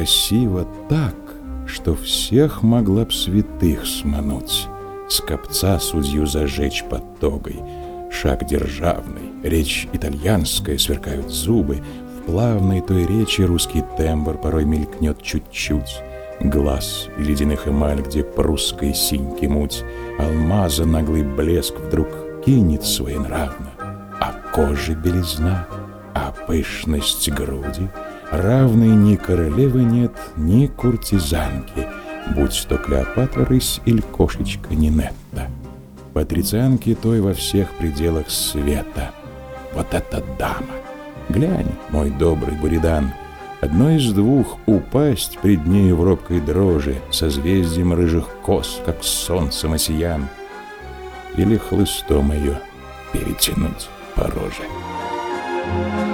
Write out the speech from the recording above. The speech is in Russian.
красиво так, что всех могла б святых смануть. Скопца судью зажечь под тогой. Шаг державный, речь итальянская, сверкают зубы. В плавной той речи русский тембр порой мелькнет чуть-чуть. Глаз ледяных эмаль, где прусской синьки муть, алмаза наглый блеск вдруг кинет своенравно. А кожи белизна, а пышность груди, равной ни королевы нет, ни куртизанки, будь то Клеопатра рысь или кошечка Нинетта. Патрицианки той во всех пределах света. Вот эта дама! Глянь, мой добрый Буридан, одно из двух: упасть пред нею в робкой дрожи, созвездием рыжих кос, как солнцем осиян, или хлыстом ее перетянуть по роже.